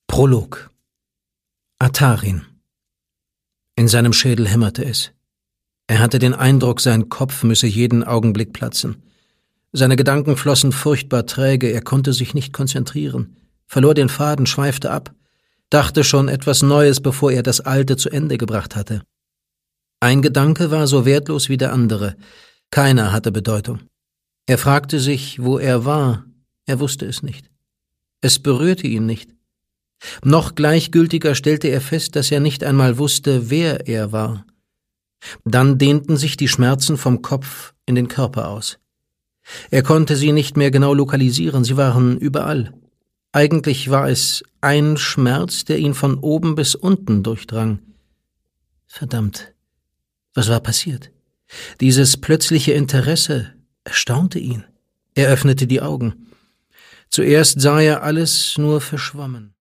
Prolog. Atarin. In seinem Schädel hämmerte es. Er hatte den Eindruck, sein Kopf müsse jeden Augenblick platzen. Seine Gedanken flossen furchtbar träge, er konnte sich nicht konzentrieren, verlor den Faden, schweifte ab, dachte schon etwas Neues, bevor er das Alte zu Ende gebracht hatte. Ein Gedanke war so wertlos wie der andere, keiner hatte Bedeutung. Er fragte sich, wo er war, er wusste es nicht. Es berührte ihn nicht. Noch gleichgültiger stellte er fest, dass er nicht einmal wusste, wer er war. Dann dehnten sich die Schmerzen vom Kopf in den Körper aus. Er konnte sie nicht mehr genau lokalisieren, sie waren überall. Eigentlich war es ein Schmerz, der ihn von oben bis unten durchdrang. Verdammt, was war passiert? Dieses plötzliche Interesse erstaunte ihn. Er öffnete die Augen. Zuerst sah er alles nur verschwommen.